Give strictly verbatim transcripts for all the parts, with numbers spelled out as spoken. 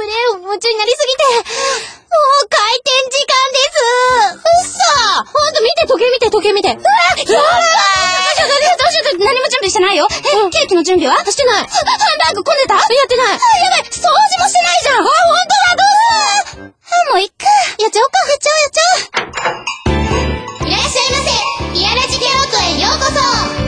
ね、夢中になりすぎて。もう開店時間です。うっそー。ほんと見て、時計見て、時計見て。うわー、やばい。どうしよう、どうしよう、何も準備してないよ。え、うん、ケーキの準備はしてない。ハンバーグ混んでた？やってない。やばい、掃除もしてないじゃん。あ、ほんとだ、どうする？あ、もういっか。やっちゃおうか、やっちゃおう、やっちゃおう。いらっしゃいませ。リアラジゲロットへようこそ。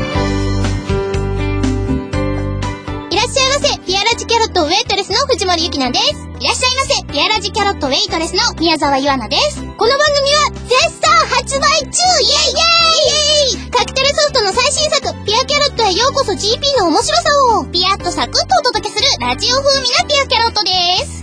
いらっしゃいませ。リアラジキャロットウェイトレスの藤森ゆきなんです。いらっしゃいませ。リアラジキャロットウェイトレスの宮沢ゆあなです。この番組は絶賛発売中。イエイイエイイエイ。カクテルソフトの最新作ピアキャロットへようこそ ジーピー の面白さをピヤッとサクッとお届けするラジオ風味なピアキャロットです。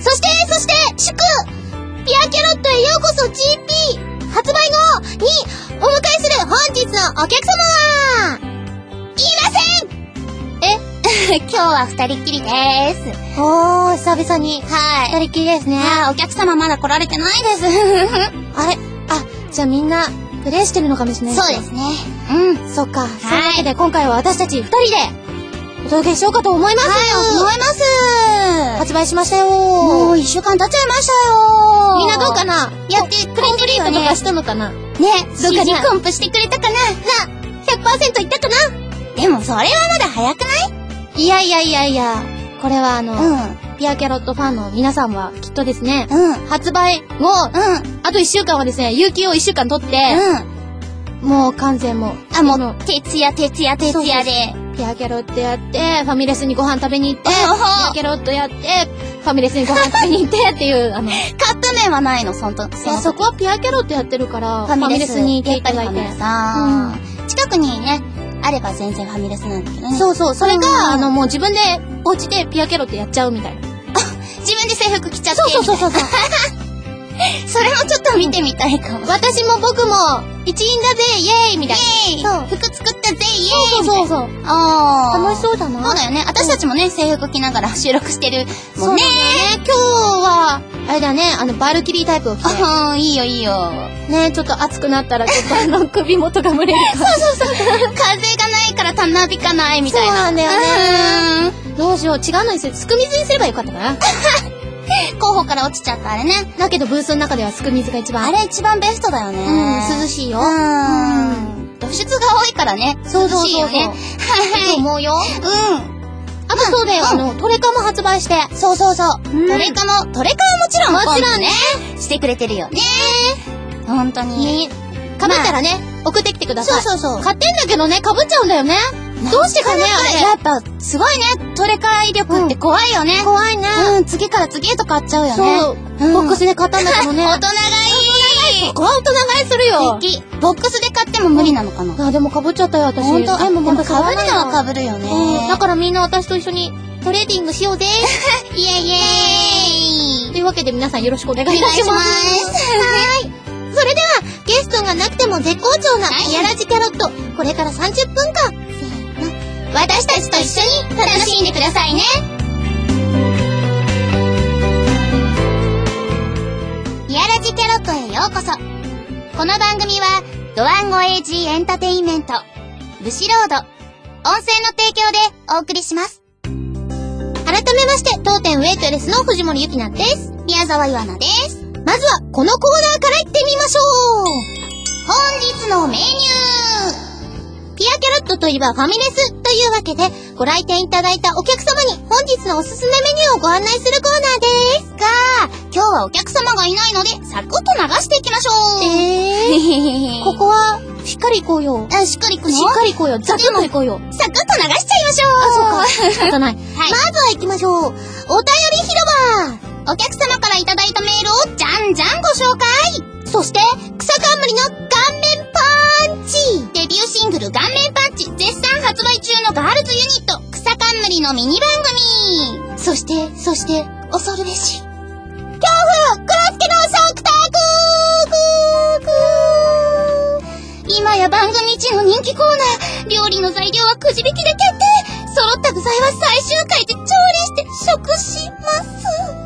そしてそして祝ピアキャロットへようこそ ジーピー 発売後にお迎えする本日のお客様はいません。え今日は二人っきりでーす。おー、久々に。はい。二人っきりですね。はい、お客様まだ来られてないです。あれあ、じゃあみんな、プレイしてるのかもしれないです。そうですね。うん。そっか。そういうわけで今回は私たち二人で、お届けしようかと思います。はい、思います。発売しましたよー。もう一週間経っちゃいましたよー。みんなどうかな？やってくれてるよね。コンプリートとかしたのかな？ね、どっかにコンプしてくれたかな？な、ひゃくパーセント いったかな？でもそれはまだ早くない？いやいやいやいや、これはあの、うん、ピアキャロットファンの皆さんはきっとですね、うん、発売後、うん、あといっしゅうかんはですね、有給をいっしゅうかん取って、うん、もう完全もう、あ、もう、徹夜徹夜徹夜で、ピアキャロットやって、ファミレスにご飯食べに行って、ピアキャロットやって、ファミレスにご飯食べに行ってっていう、あの、カップ麺はないの、そんと。いや、そこはピアキャロットやってるから、ファミレスに行っていただいて。さうん、近くにね、あれば全然ファミレスなんだけどね。そうそう、それが、うん、あの、もう自分で、お家でピアキャロットやっちゃうみたいな。自分で制服着ちゃって。そうそうそうそう。それもちょっと見てみたいかも。私も僕も、一員だぜ、イエーイみたいな。イエーイそう。服作ったぜ、イエーイそうそうそう。あー。楽しそうだな。そうだよね。私たちもね、制服着ながら収録してるもんね。そうだね。今日は、あれだね、あの、バルキリータイプを着て。あー、いいよいいよ。ね、ちょっと暑くなったら、ちょっとあの、首元が蒸れるから。そうそうそう。風がないからたなびかないみたいな。そうなんだよね。どうしよう、違うのにする。すく水にすればよかったかな。候補から落ちちゃったあれね。だけどブースの中ではすく水が一番。あれ一番ベストだよね。うん、涼しいよ。うん。露出が多いからね。そうそうそう。ね。はい。と思うよ。うん。あとそうだよ、あの、トレカも発売して。そうそうそう。トレカも、トレカはもちろん。もちろんね。してくれてるよね。ほんとに。被ったらね、送ってきてください。そうそうそう。買ってんだけどね、被っちゃうんだよね。どうしてかね、あれ。やっぱ、すごいね、トレカ威力って怖いよね。怖いね。うん、次から次へと買っちゃうよね。そう。ボックスで買ったんだけどね。大人がいい。そこは大人買いするよ。ボックスで買っても無理なのかな。あ、でも被っちゃったよ、私。ほんと、でも、でも被るのは被るよね。だからみんな私と一緒にトレーディングしようぜ。イエイイエーイ。というわけで皆さんよろしくお願いします。はい。それでは、ゲストがなくても絶好調なピアラジキャロット、これからさんじゅっぷんかん、せーの、私たちと一緒に楽しんでくださいね。ピアラジキャロットへようこそ。この番組は、ドワンゴ エージー エンタテインメント、ブシロード、音声の提供でお送りします。改めまして、当店ウェイトレスの藤森ゆきなんです。宮沢ゆあなです。まずは、このコーナーから行ってみましょう。本日のメニュー。ピアキャロットといえばファミレスというわけで、ご来店いただいたお客様に本日のおすすめメニューをご案内するコーナーですが、今日はお客様がいないので、サクッと流していきましょう。えー、ここは、しっかり行こうよ。あ、しっかり行くの？しっかり行こうよ。ザクッと行こうよ。サクッと流しちゃいましょう。あ、そうか。仕方ない。はい。まずは行きましょう。お便り広場。お客様からいただいたメールをじゃんじゃんご紹介。そして、草冠の顔面パンチ。デビューシングル顔面パンチ絶賛発売中のガールズユニット草冠のミニ番組。そして、そして、恐るべし。恐怖クロスケの食卓。今や番組一の人気コーナー。料理の材料はくじ引きで決定。揃った具材は最終回で調理して食します。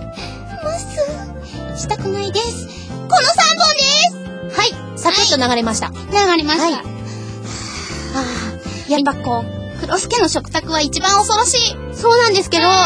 ますしたくないです。このさんぼんです。はい、サクッと流れました。はい、流れました。はい、はあ、やっぱこうクロスケの食卓は一番恐ろしい。そうなんですけど、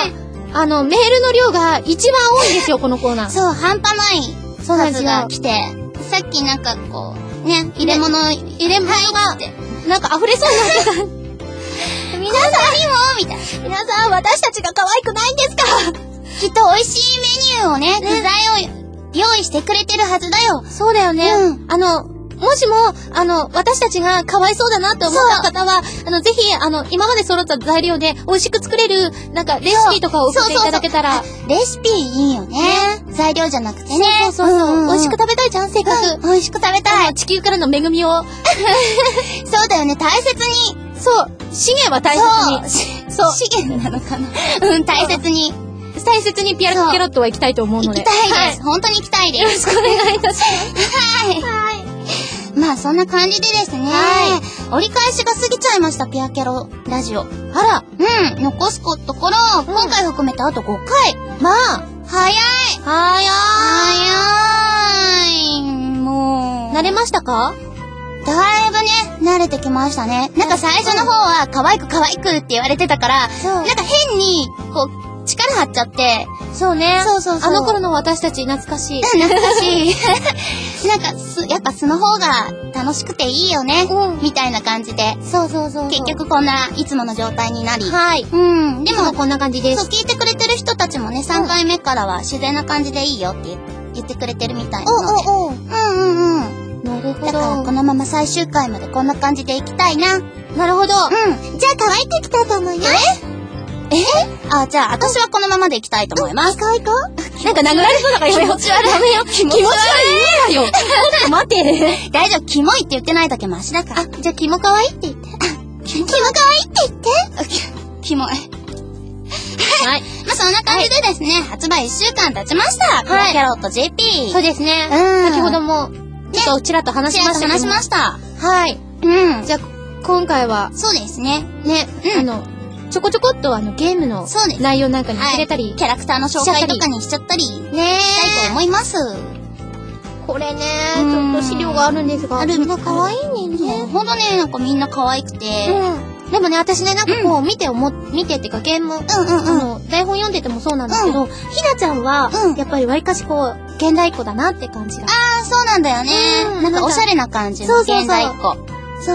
あの、メールの量が一番多いんですよ、このコーナー。 そう、半端ない数が来て、さっきなんかこう、ね、入れ物、 入れ物が、 はい、 なんか溢れそうになってた。 皆さんにもみたいな。 皆さん、私たちが可愛くないんですか？ きっと美味しいメニューをね、具材を用意してくれてるはずだよ。 そうだよね。うん、あの、もしも、あの、私たちがかわいそうだなって思った方は、あの、ぜひ、あの、今まで揃った材料で美味しく作れる、なんか、レシピとかを送っていただけたら。 そうそうそう、レシピいいよね。材料じゃなくてね。 そうそうそう。うんうん、美味しく食べたいじゃん、せっかく。 うん、美味しく食べたい。 地球からの恵みを。 そうだよね、大切に。 そう。資源は大切に。そう。資源なのかな。うん、大切に。 大切にピアラキャロットは行きたいと思うので。 行きたいです。はい、本当に行きたいです。 よろしくお願いいたします。 はい。はい。まあそんな感じでですね。はい。折り返しが過ぎちゃいました、ピアキャロラジオ。 あら。 うん。残すところ、うん、今回含めてあとごかい。 まあ。 早い。 早い。 早い。もう。 慣れましたか？ だいぶね、慣れてきましたね。なんか最初の方は可愛く可愛くって言われてたから、なんか変に、こう、力張っちゃって。 そうね。 そうそうそう。 あの頃の私たち懐かしい。 懐かしい。なんかす、やっぱ素の方が楽しくていいよね。うん。みたいな感じで。 そうそうそう。 結局こんないつもの状態になり。 はい。 うん。でもこんな感じです。 そう、聞いてくれてる人たちもね、さんかいめからは自然な感じでいいよって言ってくれてるみたいなので。おおお。うんうんうん。 なるほど。 だからこのまま最終回までこんな感じでいきたいな。 なるほど。 うん。じゃあ乾いてきたと思います。ええあ、じゃあ私はこのままでいきたいと思います。 行こう行こう。なんか殴られそうだから気持ち悪い。 やめよ。気持ち悪いよ。ちょっと待て。 大丈夫、キモいって言ってないだけマシだから。 あ、じゃあキモ可愛いって言って。 キモ可愛いって言って。キモい。はい。まあそんな感じでですね、発売いっしゅうかん経ちました。はい。キャロット ジェーピー。 そうですね。 うん。 先ほども、ちょっとちらっと話しましたけど。 話しました。 はい。 うん。 じゃあ、今回は。 そうですね。 ね、あの、ちょこちょこっとあのゲームの内容なんかに触れたり、 キャラクターの紹介とかにしちゃったりねしたいと思います。 これね、ちょっと資料があるんですが、 みんな可愛いね。 ほんとね、なんかみんな可愛くて。 でもね、私ね、なんかこう見て思、見てってかゲーム、あの、台本読んでてもそうなんだけど、ひなちゃんは、やっぱりわりかしこう、現代っ子だなって感じが。 ああ、そうなんだよね。なんかおしゃれな感じの現代っ子。 そう。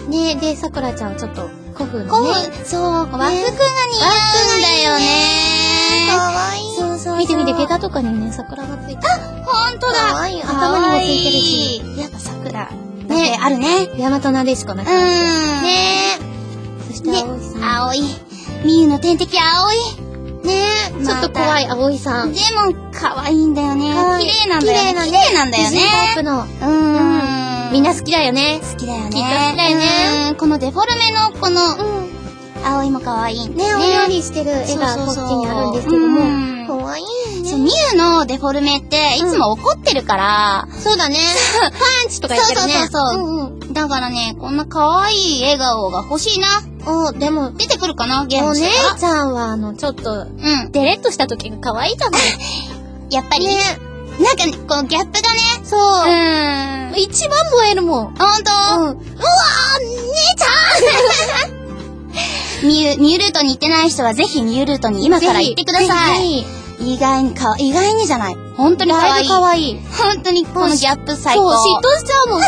ね、で、さくらちゃんはちょっと、古風のね。 そう、和服が似合うんだよね。 かわいい。そうそう。見て見て、下駄とかにね、桜がついてる。 あ、ほんとだ。 かわいい。頭にもついてるし。 やっぱ桜。ね、あるね。 大和なでしこな感じ。 ねそして葵さん。 葵。みゆの天敵葵。 ねちょっと怖い葵さん。 でも、可愛いんだよね。綺麗なんだよね。綺麗なんだよね。 タイプの。 うん。 みんな好きだよね。 好きだよね。 きっと好きだよね。 このデフォルメのこの、葵も可愛いんだよね。 ね、お料理してる絵がこっちにあるんですけども。可愛いね。 そう、みゆのデフォルメっていつも怒ってるから。 そうだね。パンチとか言ってるね。 そうそうそう。だからね、こんな可愛い笑顔が欲しいな。 お、でも、 出てくるかなゲームしてたら。お姉ちゃんは、あの、ちょっと、うん。デレッとした時が可愛いじゃない。 やっぱり。ね。なんかね、このギャップがね。 そう。うん。一番燃えるもん。 ほんと？うん。うわー、姉ちゃんミュ、ミュルートに行ってない人はぜひミュルートに今から行ってください。意外にか、意外にじゃない。本当に可愛い。 だいぶ可愛い。 本当にこのギャップ最高。 そう、嫉妬しちゃうもん。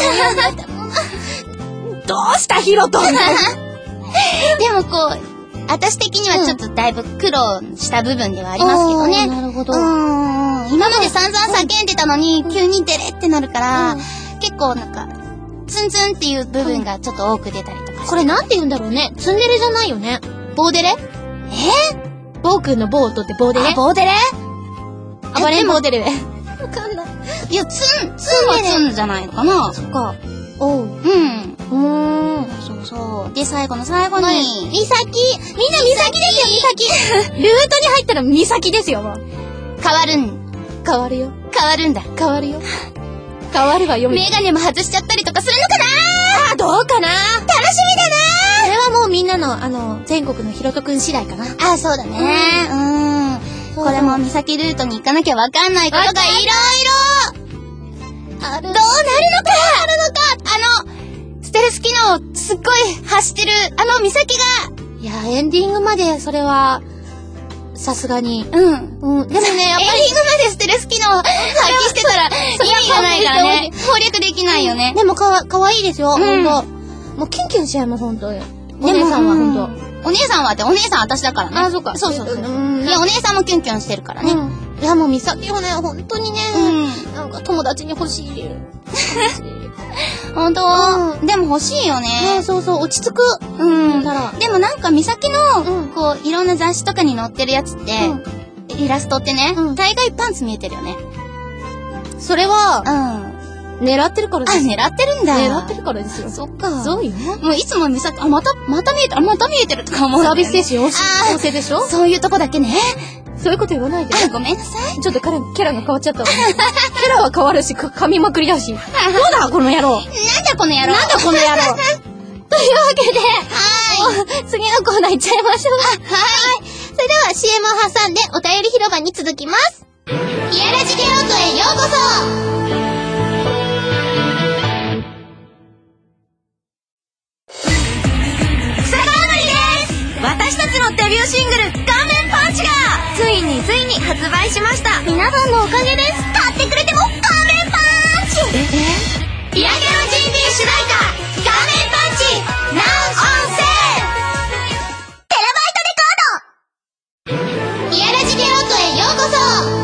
どうしたヒロトでもこう、私的にはちょっとだいぶ苦労した部分ではありますけどね。 なるほど。 今まで散々叫んでたのに、急にデレってなるから、結構なんか、ツンツンっていう部分がちょっと多く出たりとかして。 これなんて言うんだろうね。ツンデレじゃないよね。ボーデレ？ えボーくんのボーとってボーデレ？ あ、ボーデレ？ 暴れんボーデレ。 わかんない。いや、ツン、ツンはツンじゃないのかな。 そっか。おう。 うん。 うーん。 そうそう。で、最後の最後に。 ミサキ。みんなミサキですよ、ミサキ。ルートに入ったらミサキですよ、もう。 変わるん。 変わるよ。 変わるんだ。 変わるよ。変わるわよ。 メガネも外しちゃったりとかするのかなあ、どうかな楽しみだなそれはもうみんなの、あの、全国のひろとくん次第かな。 あ、そうだね。うん。うんこれもミサキルートに行かなきゃわかんないことがいろいろある。どうなるのかあるのかあの、ステルス機能すっごい走ってる、あのミサキが。 いや、エンディングまでそれは、 さすがに。 うん。 うん。でもね、やっぱり。エンディングまでステルス機能発揮してたら意味がないからね。攻略できないよね。 でもかわ、かわいいですよ。 うん、 ほんと。もうキュンキュンしちゃいます、ほんとに。お姉さんはほんと。 お姉さんはって、お姉さん私だからね。 あ、そうか。 そうそうそう。いや、お姉さんもキュンキュンしてるからね。 いや、もう美咲はね、ほんとにね、なんか友達に欲しい。 ほんと、でも欲しいよね。 そうそう、落ち着く。 うん。でもなんか美咲の、こう、いろんな雑誌とかに載ってるやつって、イラストってね、大概パンツ見えてるよね。 それは、うん。狙ってるからです。 あ、狙ってるんだ。 狙ってるからですよ。 そっか。 そうよ。 もういつも美咲、あ、また、また見えてる、あ、また見えてるとか思う。 サービス精神旺盛でしょ？ そういうとこだけね。 そういうこと言わないで。 あ、ごめんなさい。 ちょっと彼、キャラが変わっちゃったわ。キャラは変わるし、噛みまくりだし。どうだこの野郎。なんだこの野郎。 なんだこの野郎。というわけで、はい。次のコーナー行っちゃいましょう。 はい。 それでは シーエム を挟んでお便り広場に続きます。 イヤラジケロットへようこそ。私たちのデビューシングル、顔面パンチがついについに発売しました。 皆さんのおかげです。 買ってくれても顔面パンチ。ええイヤゲロ ジーピー 主題歌、顔面パンチ Now on sale テラバイトレコード。イヤラジケロットへようこそ。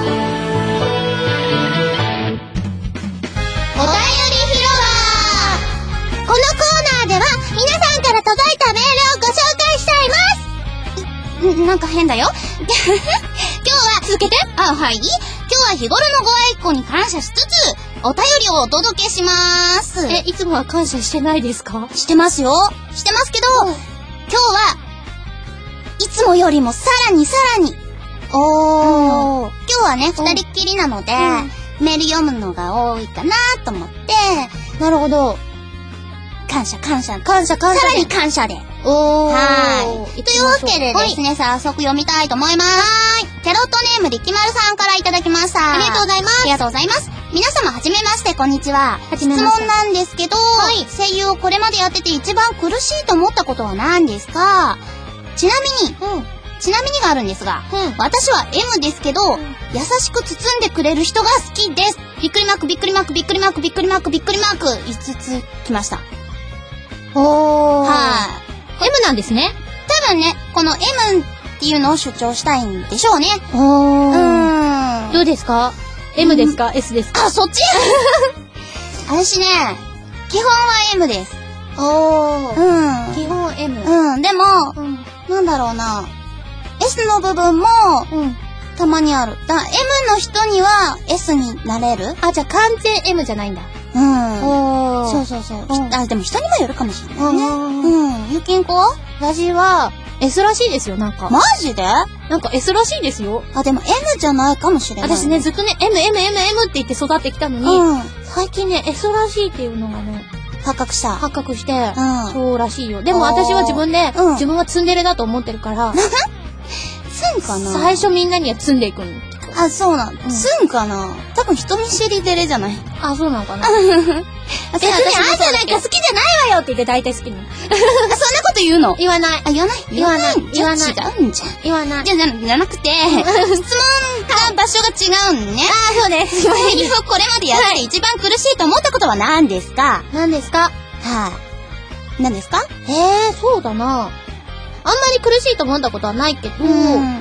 お便り広場。このコーナーでは皆さんから届いたメールをご紹介しちゃいます。なんか変だよ。今日は、 続けて。 あ、はい。今日は日頃のご愛顧に感謝しつつ、お便りをお届けしまーす。 え、いつもは感謝してないですか？ してますよ。してますけど、うん、今日は、いつもよりもさらにさらに、おー。うん、今日はね、二人っきりなので、うん、メール読むのが多いかなと思って、 なるほど。 感謝感謝。 感謝感謝。 さらに感謝で。 おー。 はい。というわけでですね、はい、早速読みたいと思います。はい。キャロットネームりきまるさんからいただきました。 ありがとうございます。 ありがとうございます。皆様はじめまして、こんにちは。質問なんですけど、はい、声優をこれまでやってて一番苦しいと思ったことは何ですか？ちなみに、うん、ちなみにがあるんですが、うん、私は エム ですけど、うん、優しく包んでくれる人が好きです。びっくりマーク、びっくりマーク、びっくりマーク、びっくりマーク、びっくりマーク、いつつ来ました。 おー。 はい、 エム なんですね。 多分ね、この エム っていうのを主張したいんでしょうね。 おー。うーん。どうですか？ エム ですか？ エス ですか？ あ、そっち私ね、基本は エム です。 おー。 うん。 基本 エム。 うん。でも、うん、なんだろうな。S の部分も、うん、たまにある。だ エム の人には エス になれる？ あ、じゃあ完全 エム じゃないんだ。 うん。 おー。 そうそうそう。うん、あ、でも人にもよるかもしれないね。うん。ゆきんこは？ 私は、S らしいですよ、なんか。 マジで？ なんか S らしいですよ。 あ、でも エム じゃないかもしれない。 私ね、ずっとね、M、M、M、M って言って育ってきたのに、うん、最近ね、S らしいっていうのがね、 発覚した。 発覚して、 うん、 そうらしいよ。でも私は自分で、うん、自分はツンデレだと思ってるから、 ツンかな？ 最初みんなにはツンでいくの。 あ、そうなん。ツンかな？多分人見知りデレじゃない？ あ、そうなのかな？別にあんたなんか好きじゃないわよって言って大体好きなの。 そんなこと言うの？ 言わない。 あ、言わない？ 言わない。言わない。 違うんじゃん。 言わない。 じゃ、じゃなくて、質問か場所が違うんね。 あ、そうです。 声優をこれまでやって一番苦しいと思ったことは何ですか？ 何ですか？ はい。何ですか？ えー、そうだな。あんまり苦しいと思ったことはないけど、うん。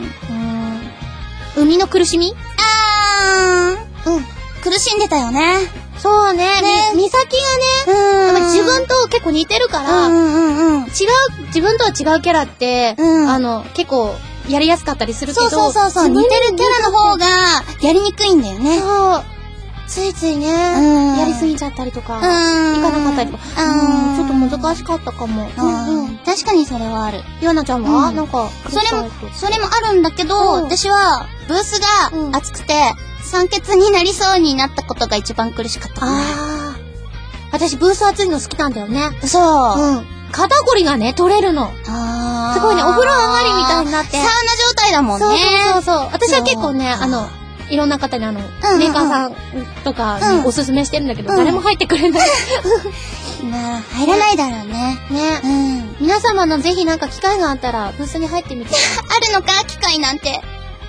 生みの苦しみ？ あー。うん。苦しんでたよね。 そうね。ね。みさきがね、うん、自分と結構似てるから、うんうんうん、違う、自分とは違うキャラって、うん、あの、結構やりやすかったりするけど、 そうそうそう、似てるキャラの方がやりにくいんだよね。 そう。ついついね、うん、やりすぎちゃったりとか、うん、いかなかったりとか、うん、ちょっと難しかったかも。 うんうん、確かにそれはある。 ゆあなちゃんは、 うん、 なんか、 それも、それもあるんだけど、うん、私は、ブースが熱くて、酸欠になりそうになったことが一番苦しかったかな。 あー。私、ブース熱いの好きなんだよね。 そう。 うん。肩こりがね、取れるの。 あー。 すごいね、お風呂上がりみたいになって。 サウナ状態だもんね。 そうそうそうそう。私は結構ね、あの、いろんな方にあの、うんうんうん、メーカーさんとかにおすすめしてるんだけど、うん、誰も入ってくれない。 まあ、入らないだろうね。 ね。うん。皆様のぜひなんか機会があったら、ブースに入ってみて。 あるのか、機会なんて。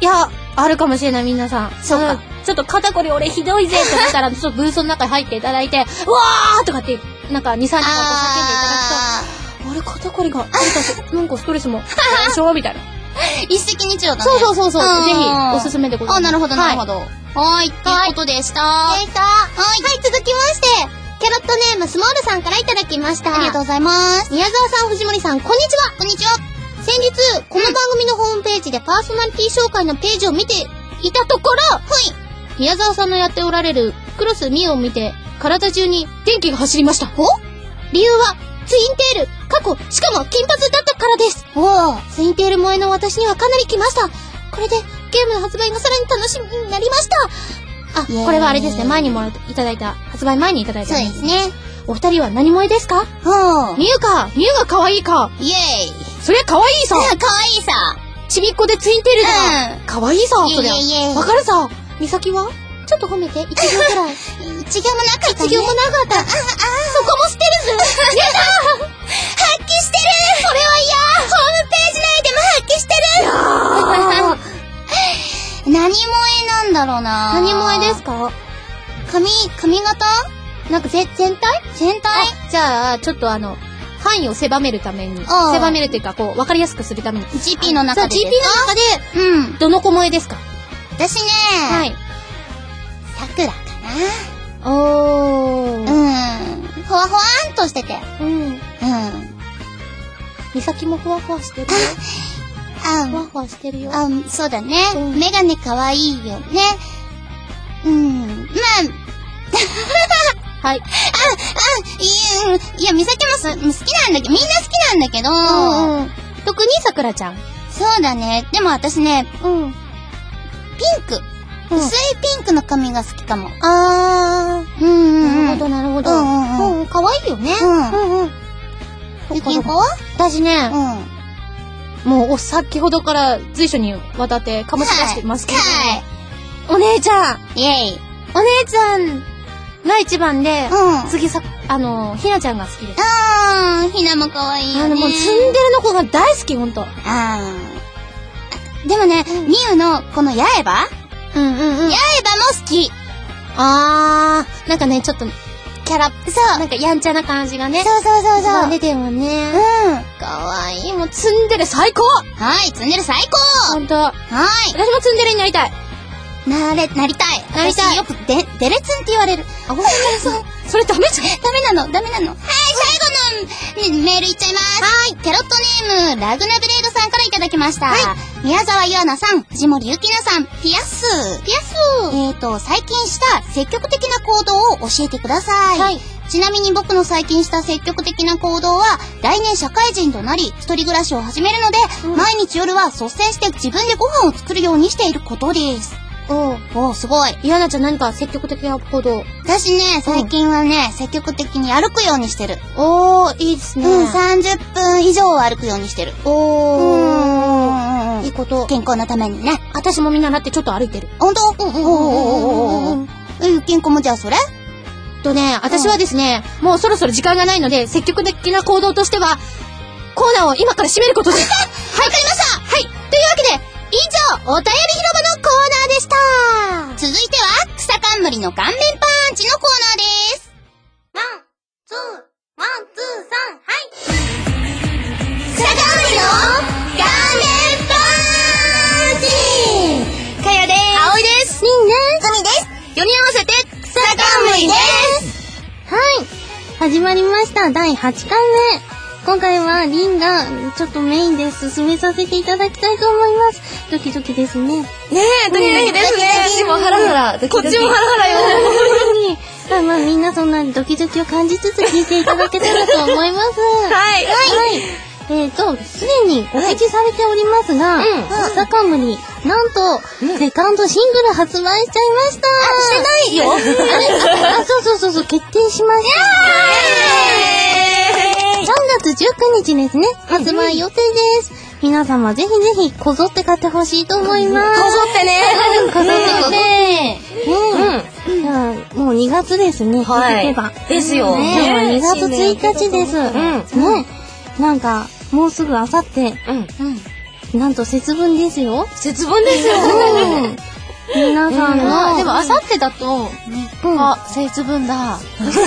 いや、あるかもしれない、皆さん。 そうか。 ちょっと肩こり俺ひどいぜってなったら、ちょっとブースの中に入っていただいて、うわーとかって、なんかに、さんじかんこう叫んでいただくと、あれ、肩こりが、なんかストレスも、でしょみたいな。 一石二鳥だね。 そうそうそうそう。ぜひ、おすすめでございます。 あ、なるほど、なるほど。はい、ということでした。はい、続きまして、キャロットネームスモールさんからいただきました。 ありがとうございます。 宮沢さん、藤森さん、こんにちは。こんにちは。先日、この番組のホームページでパーソナリティ紹介のページを見ていたところ、はい。宮沢さんのやっておられるクロスミオを見て、体中に電気が走りました。お？理由は、ツインテール、過去、しかも金髪だったからです。おー、ツインテール萌えの私にはかなり来ました。これで、ゲームの発売がさらに楽しみになりました。あ、これはあれですね、前にもいただいた、発売前にいただいた。 そうですね。 お二人は何萌えですか？ はぁ。 ミユか、ミユが可愛いか。 イェーイ。 そりゃ可愛いさ。 可愛いさ。 ちびっこでツインテールだ。 うん。 可愛いさ、そりゃ。 イェイイェイ。 わかるさ。ミサキはちょっと褒めて、一行くらい。 一行もなかったね。 一行もなかった。あ、あ、そこも捨てるぞ。やだ発揮してる。それは嫌。ホームページ内でも発揮してる。何萌えなんだろうな。 何萌えですか？ 髪、髪型？ なんかぜ、全体？ 全体？ じゃあ、ちょっとあの、範囲を狭めるために、狭めるというか、こう、わかりやすくするために。 ジーピー の中でですか？ ジーピー の中で、うん。どの子萌えですか？ 私ね、 はい。 桜かな。おー。 うん。ふわふわーんとしてて。 うん。うん。みさきもふわふわしてるよ。 あ、 ふわふわしてるよ。 あ、そうだね。 うん、 メガネかわいいよね。うん。まあ、はい。 あ、あ、いや、いや、みさきもす好きなんだけど、みんな好きなんだけど、 うんうん、特にさくらちゃん。 そうだね。でも私ね、 うん。 ピンク。うん、薄いピンクの髪が好きかも。 あー。 うんうんうん。 なるほど、なるほど。 うんうんうん。 うん、かわいいよね。 うん。うんうん。ゆきんこは？ 私ね、 うん。 もう、先ほどから随所にわたって醸し出してますけど、 はい。 お姉ちゃんイェイ。 お姉ちゃんが一番で、 うん。 次さ、あの、ひなちゃんが好きです。 あー、ひなもかわいいよね。 あの、もうツンデレの子が大好き、ほんと。 あー。でもね、みゆの、この八重歯？ うんうんうん。 八重歯も好き。 あー、なんかね、ちょっと、キャラ、 そう。 なんかやんちゃな感じがね。 そうそうそうそう。 出てるもんね。 うん。 かわいい。もうツンデレ最高！ はい、ツンデレ最高！ ほんと。 はい。 私もツンデレになりたい。 なれ、なりたい。 なりたい。 よくデ、デレツンって言われる。 あ、ほんとにそう。それダメじゃん。 ダメなの、ダメなの。はい、最後の、ね、メールいっちゃいます。はい。キャロットネーム、ラグナブレードさんからいただきました。はい。宮沢ゆあなさん、藤森ゆきなさん、ピアス。ピアス。えーと、最近した積極的な行動を教えてください。はい。ちなみに僕の最近した積極的な行動は、来年社会人となり、一人暮らしを始めるので、うん、毎日夜は率先して自分でご飯を作るようにしていることです。おー、おー、すごい。 ゆあなちゃん何か積極的な行動？ 私ね、最近はね、うん、積極的に歩くようにしてる。 おー、いいですね。 うん、さんじゅっぷん以上歩くようにしてる。 おー。 うん。 いいこと。 健康のためにね。 私も見習ってちょっと歩いてる。 ほんと？うんうんうんうんうん。え、健康もじゃあそれ？ とね、私はですね、うん、もうそろそろ時間がないので、積極的な行動としては、コーナーを今から締めることです。はい、 わかりました。 はい。というわけで、以上、お便り広場のコーナーでした。 続いては、草冠の顔面パンチのコーナーです。ワン、ツー、ワン、ツー、さん、はい。草冠の顔面パンチ。かやでーす。 あおいです。 りんです。ふみです。 よにん合わせて、 草冠です。 はい。始まりました。だいはちかいめ。今回はリンがちょっとメインで進めさせていただきたいと思います。ドキドキですね。 ねえ、ドキドキですね。私もハラハラ。こっちもハラハラよ。 まあまあみんなそんなドキドキを感じつつ聞いていただけたらと思います。 はい。 はい。えーと、すでに告知されておりますが、草冠、なんと、セカンドシングル発売しちゃいました。 あ、してないよ。 あ、そうそうそうそう、決定しました。さんがつじゅうくにちですね、発売予定です。皆様ぜひぜひこぞって買ってほしいと思います。 こぞってね。 こぞってね。うん。じゃあ、もうにがつですね。 はい。ですよ。 ね。もうにがつついたちです。 うん。 ね。なんか、もうすぐあさって、 うん。 なんと節分ですよ。 節分ですよ。 うん皆さんの、 でも、あさってだと、 うんあ、節分だ。 そうそう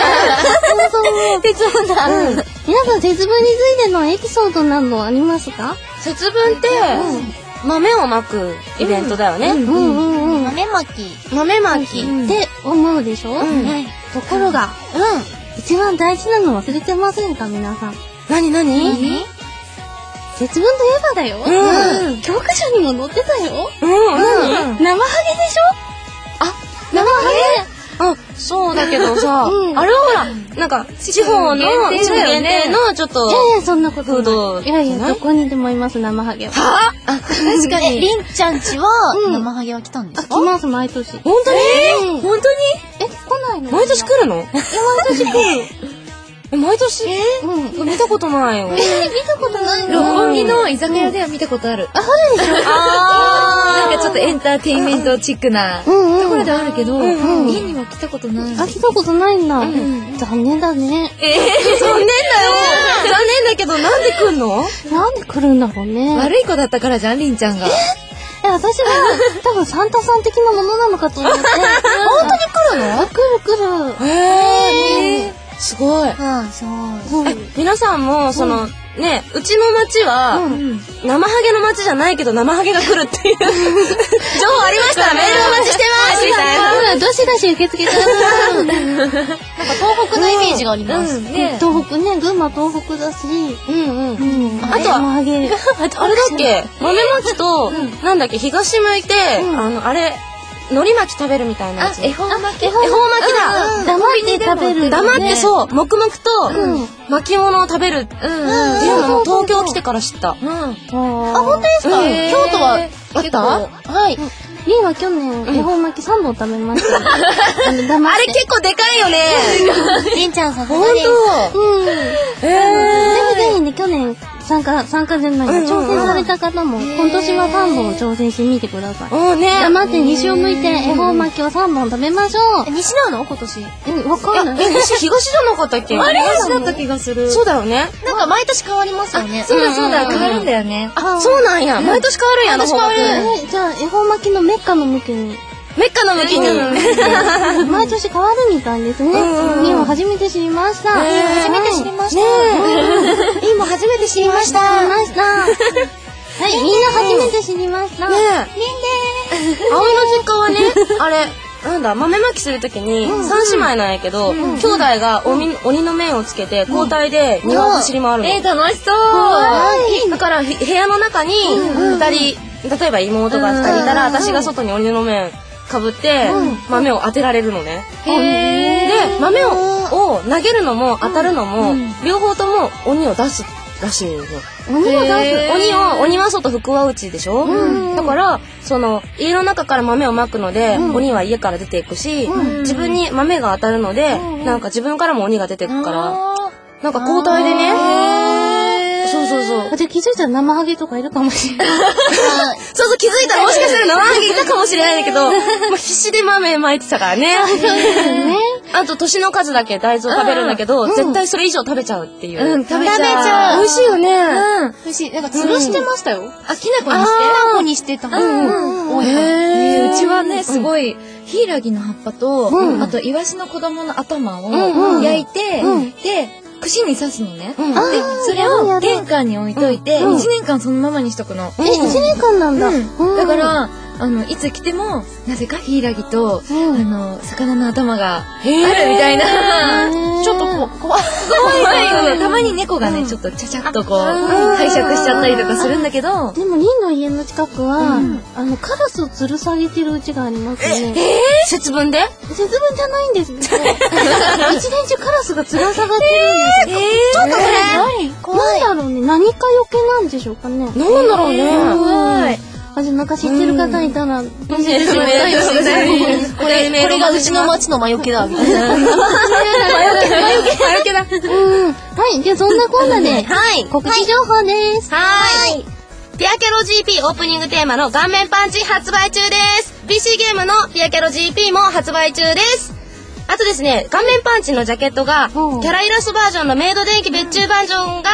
節分だ。うん皆さん節分についてのエピソードなどありますか？ 節分って、豆をまくイベントだよね。 うんうんうん。 豆まき。 豆まき。 って思うでしょ？ うんところが、一番大事なの忘れてませんか皆さん。 なになに？ 節分といえばだよ。 うん教科書にも載ってたよ。 うん。 生ハゲでしょ？あ、生ハあ、そうだけどさ、 うんあれはほら、なんか、地方の、 限定だよね地方限定の、ちょっとゲ。い、やいや、そんなことない。 フードいやいや、 じゃないどこにでもいます、生ハゲは。 はあ確かに。りんちゃんちは、 うん生ハゲは来たんですあ、 か？ 来ます、毎年。 本当にうん本当にえ、来ないの？ 毎年来るのいや、毎年来る。 え、毎年うん。 見たことないよ。 え、見たことないの？ 六本木の居酒屋では見たことある。 あ、そうでしょ？ あなんかちょっとエンターテインメントチックなとうんうん。 ころではあるけど、 ん家には来たことない。 あ、来たことないんだ。 ん残念だね。 えー、残念だよ。残念だけど、なんで来んのなんで来るんだろうね。 悪い子だったからじゃん、りんちゃんが。 え、私は、多分サンタさん的なものなのかと思って。本当に来るの？来る来る。 へー。すごい。 はい、そう。 うんえ、皆さんも、その、ね、うちの町は、 うん生ハゲの町じゃないけど生ハゲが来るっていう情報ありましたらメールお待ちしてますみたいな。 ほら、どしどし受け付けください。 なんか東北のイメージがあります。ね。 東北ね、群馬東北だし。 うんうん。 うん。 あとは生ハゲ。 あれだっけ豆まきと、なんだっけ東向いて、あの、あれ、海苔巻き食べるみたいなやつ。 恵方巻き。 恵方巻きだ。 黙って食べる。 黙ってそう、黙々とうん巻物を食べるってうん。 いうのも東京来てから知った。 うん。 あ、 あ、本当ですか？ うん京都はあったはい。 リンは去年、恵方巻きさんぼん食べました。あの黙って。 あれ結構でかいよね。 りんちゃんさすがほんです。 と。 うん。ぜえひぜひね、去年参加、参加じゃない、挑戦された方も、今年はさんぼん挑戦してみてください。 おーね。 黙って西を向いて恵方巻きをさんぼん食べましょう。 西なの今年。 うん、わかんない。 え、西東じゃなかったっけ？ あれ東だった気がする。 そうだよね。 なんか毎年変わりますよね。 そうだそうだ変わるんだよね。 あそうなんや。毎年変わるんや、あの方角。 えじゃあ、恵方巻きのメッカの向きに。 メッカの向きに。 毎年変わるみたいですね。 うんリンは初めて知りました。 ねえ初めて知りました。 ねリンも初めて知りました。知りました。はい、みんな初めて知りました。 ねえ。葵の実家はね、あれ、なんだ、豆まきするときに、三姉妹なんやけど、兄弟が鬼鬼の面をつけて、交代で庭を走り回るの。 えー、楽しそう。 だから、ひ部屋の中に、二人、例えば妹が二人いたら、私が外に鬼の面かぶって、豆を当てられるのね。 へで、豆をを投げるのも当たるのも、両方とも鬼を出すらしいの。 鬼を出す。 鬼を、鬼は外、福は内でしょ、だから、その、家の中から豆をまくので、鬼は家から出ていくし、自分に豆が当たるので、なんか自分からも鬼が出ていくから、なんか交代でね、そうそうそう。 あ、じゃあ気づいたら生ハゲとかいるかもしれない。 そうそう気づいたらもしかしたら生ハゲいたかもしれないんだけど、もう必死で豆巻いてたからね。あと年の数だけ大豆を食べるんだけど、絶対それ以上食べちゃうっていう。 うん、食べちゃう。 美味しいよね。 うん。美味しい。なんか吊るしてましたよ。あ、きなこにして。 あーきなこにしてた。うん。多いからへーうちはね、すごい、ヒイラギの葉っぱと、あとイワシの子供の頭を焼いて、で、串に刺すのね。で、それを玄関に置いといて、いちねんかんそのままにしとくの。 え、一年間なんだ。 だから、あの、いつ来ても、なぜかヒイラギと、あの、魚の頭があるみたいな。ちょっとこ、怖い。怖い。たまに猫がね、ちょっとちゃちゃっとこう、拝借しちゃったりとかするんだけど、 でも、リンの家の近くは、あの、カラスを吊る下げてるうちがありますね。 節分で節分じゃないんですけど、一年中カラスが吊る下がってるんですよ。 ちょっとこなんだろうね、何か余計なんでしょうかね。 れなんだろうね。 怖い。 あ、じゃあなんか知ってる方いたら、教えてください。 これ、これがうちの町の魔除けだ、みたいな。魔除けだ、魔除けだ。 うん。はい、じゃあそんなこんなで、 はい。 告知情報です。 はーい。ピアキャロ ジーピー オープニングテーマの顔面パンチ発売中です。ピーシー ゲームのピアキャロ ジーピー も発売中です。あとですね、顔面パンチのジャケットが、キャライラストバージョンのメイド電気別注バージョンが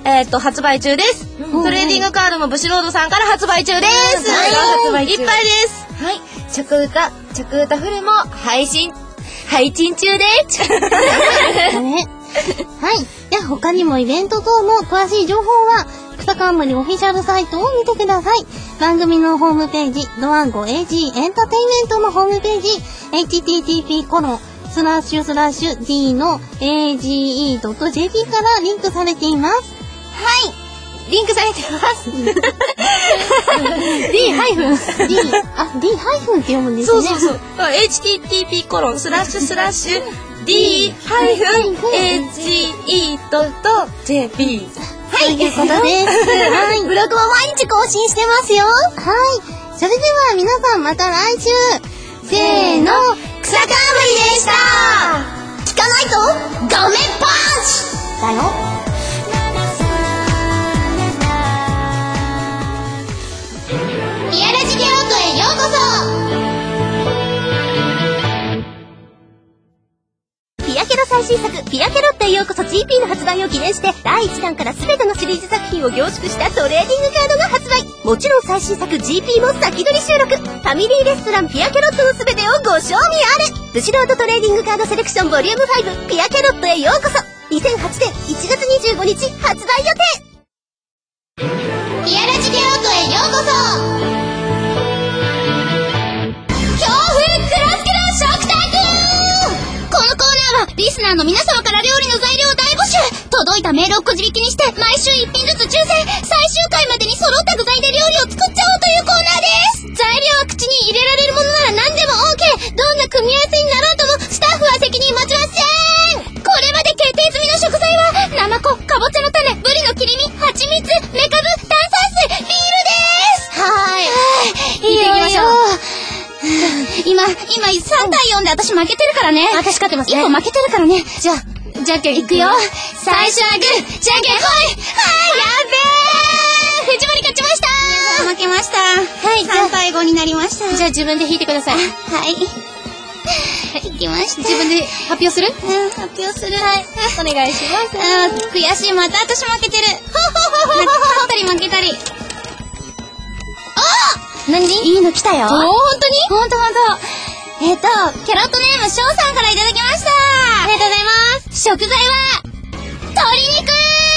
えっと、発売中です。トレーディングカードもブシロードさんから発売中です。 はい、 いっぱいです。 はい。直歌、直歌フルも配信、配信中です。 ね、はい。で、他にもイベント等も詳しい情報は、草冠オフィシャルサイトを見てください。番組のホームページ、ドワンゴ エージー エンターテインメントのホームページ、エイチティーティーピー コロン、スラッシュスラッシュ D の エージーイードットジェーピー からリンクされています。はい。リンクされてます。D ハイフン D あ D ハイフンって読むんですね。 そうそうそう。エイチティーティーピー コロンスラッシュスラッシュ D ハイフン エージーイードットジェーピーはい、ということです。はい。 ブログも毎日更新してますよ。はい。 それでは皆さんまた来週。せーの、 草冠でした。聞かないと画面パンチだよ。リアラジキャロットへようこそ。ピアケロ最新作ピアケロットへようこそ ジーピー の発売を記念してだいいちだんから全てのシリーズ作品を凝縮したトレーディングカードが発売。もちろん最新作 ジーピー も先取り収録。ファミリーレストランピアケロットの全てをご賞味あれ。ブシロードトレーディングカードセレクションボリュームファイブピアケロットへようこそ。にせんはちねんいちがつにじゅうごにち発売予定。リアラジキャロットへようこそ。強風クロスケの食卓。このコーナーはリスナーの皆様から料理の材料を大募集。届いたメールをくじ引きにして毎週いっぴんずつ抽選、最終回までに揃った具材で料理を作っちゃおうというコーナーです。材料は口に入れられるものなら何でも OK。 どんな組み合わせになろうともスタッフは責任持ちません。これまで決定済みの食材はナマコ、かぼちゃの種、ブリの切り身、蜂蜜、メカブ、炭酸水、ビールです。はーい。いいよいいよ。今、今さんたいよんで私負けてるからね。 私勝ってますね。 いっこ負けてるからね。 じゃあ、じゃんけんいくよ。最初はグー、じゃんけんほい。はい、やべー。藤森勝ちました。負けました。はい、さんたいごになりました。 じゃあ自分で引いてください。 はい。いきました。 自分で発表する？ うん、発表する。 はい。お願いします。 あー、悔しい。また私負けてる。勝ったり負けたり。あー！何？いいの来たよ。 おー、ほんとに？ ほんとほんと。えっと、キャロットネーム、翔さんからいただきました。 ありがとうございます。 食材は、鶏肉！ひゃっほー！イエーイ！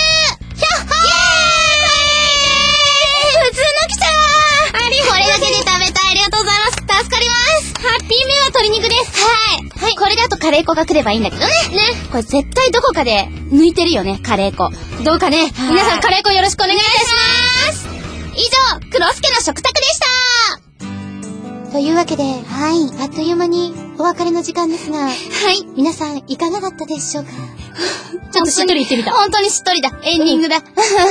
普通の来たー！ありこれだけで食べたい。ありがとうございます。助かります。ハッピーメは鶏肉です。はい。はい。これだとカレー粉が来ればいいんだけどね。ね。これ絶対どこかで抜いてるよね、カレー粉。どうかね、皆さんカレー粉よろしくお願いいたします。以上、クロスケの食卓でした。 というわけで、はい、あっという間にお別れの時間ですが、 はい。 皆さんいかがだったでしょうか？ ちょっとしっとり言ってみた。 本当にしっとりだ。エンディングだ。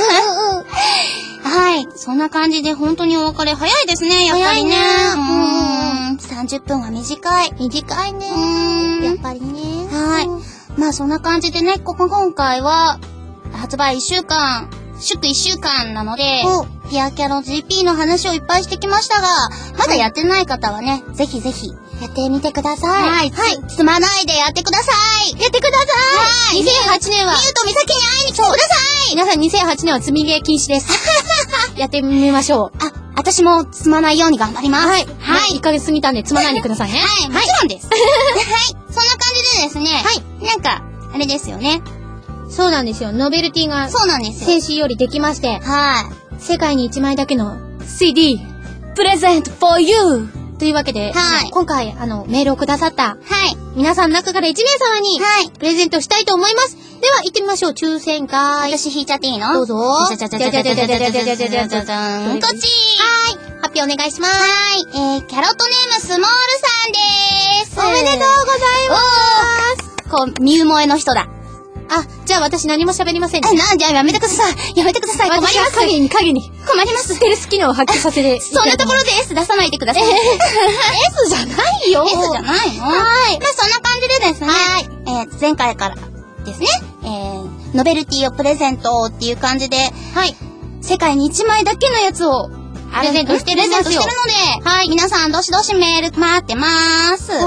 はい。そんな感じで本当にお別れ早いですね、やっぱりね。 早いね。 うーん。さんじゅっぷんは短い。 短いね。 うーん。 やっぱりね。 はい。まあそんな感じでね、ここ今回は、発売いっしゅうかん、祝いっしゅうかんなので、ピアキャロ ジーピー の話をいっぱいしてきましたが、まだやってない方はね、ぜひぜひ、 やってみてください。 はい。はい。つまないでやってください。やってください。はい。にせんはちねんは、みゆとみさきに会いに来てください。 皆さんにせんはちねんは積みゲー禁止です。やってみましょう。 あ、私も積まないように頑張ります。 はい。はい。いっかげつ過ぎたんで積まないでくださいね。 はい。もちろんです。はい。そんな感じでですね。はい。なんか、あれですよね。 そうなんですよ。ノベルティが、 そうなんですよ。 先週よりできまして。 はい。 世界にいちまいだけの シーディー、プレゼント for you! というわけで、 はい。 今回、あの、メールをくださった、 はい。 皆さんの中からいちめいさまに、 はい。 プレゼントしたいと思います。では、行ってみましょう。抽選会。 私引いちゃっていいの？ どうぞ。 じゃじゃじゃじゃじゃじゃじゃじゃじゃじゃじゃじゃじゃじゃん。こっち。 はい。発表お願いします。 はい。えー、キャロットネームスモールさんでーす。 おめでとうございます。 こう、ミュウ萌えの人だ。 あ、じゃあ私何も喋りませんね。 え、なんじゃやめてください。やめてください。困ります。 影に影に。 困ります。 ステルス機能を発揮させて。 そんなところで S 出さないでください。 エス じゃないよ。 S じゃないの？はい。まあそんな感じでですね。はい。えー、前回からですね、えー、ノベルティをプレゼントっていう感じで、はい。世界にいちまいだけのやつを、 プレゼントしてるんですよ。 プレゼントしてるので、はい。皆さんどしどしメール待ってまーす。 はい。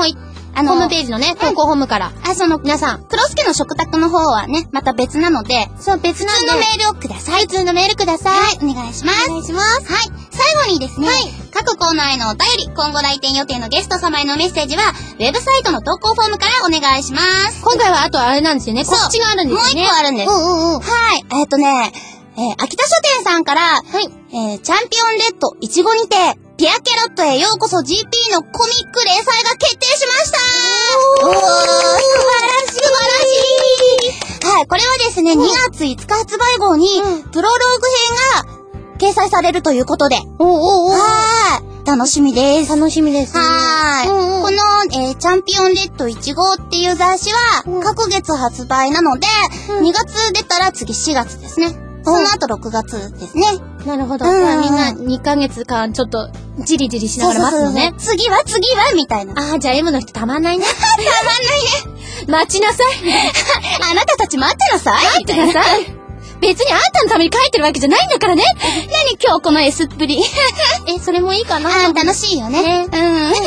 あの、 ホームページのね、投稿ホームから。 あ、その、皆さん、黒助の食卓の方はね、また別なので、 そう、別なんで。 普通のメールをください。 普通のメールください。 はい、お願いします。 お願いします。 はい。最後にですね、 はい、 各コーナーへのお便り、今後来店予定のゲスト様へのメッセージは、ウェブサイトの投稿フォームからお願いします。 今回はあとあれなんですよね。 そう告知があるんですよね。 もう一個あるんです。 うんうんうん。 はい。えっとね、えー、秋田書店さんから、 はい。 えー、チャンピオンレッドいちごにて、ピアキャロットへようこそ ジーピー のコミック連載が決定しましたー。おー、素晴らしい。素晴らしい。はい、これはですね、うん、にがついつか発売号に、うん、プロローグ編が掲載されるということで。 おーおーおー。 はい。楽しみです。 楽しみです、ね。 はい、うんうん。この、えー、チャンピオンレッドいち号っていう雑誌は、うん、各月発売なので、うん、にがつ出たら次しがつですね。その後ろくがつですね。 なるほど。うん、みんなにかげつかんちょっとじりじりしながら待つのね。 そうそうそうそう、次は次はみたいな。 ああ、じゃあ M の人たまんないね。 たまんないね。 待ちなさい。 あなたたち待ってなさい。 待ってなさい。別にあんたのために書いてるわけじゃないんだからね。 何今日この S っぷり。 え、それもいいかな。 あ、楽しいよね。ね、うん。はい。はい。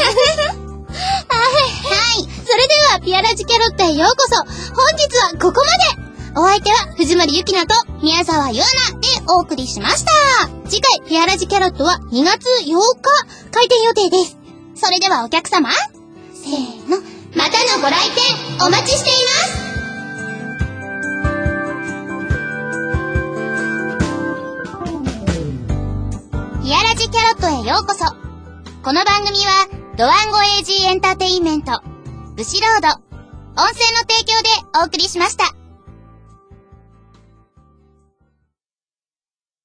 それでは、ピアラジキャロットへようこそ。本日はここまで。お相手は、藤森ゆきなと宮沢ゆうなでお送りしました。次回、ピアラジキャロットはにがつようか開店予定です。それではお客様、せーの、またのご来店お待ちしています。ピアラジキャロットへようこそ。この番組は、ドワンゴ エージー エンターテインメント、ブシロード、音声の提供でお送りしました。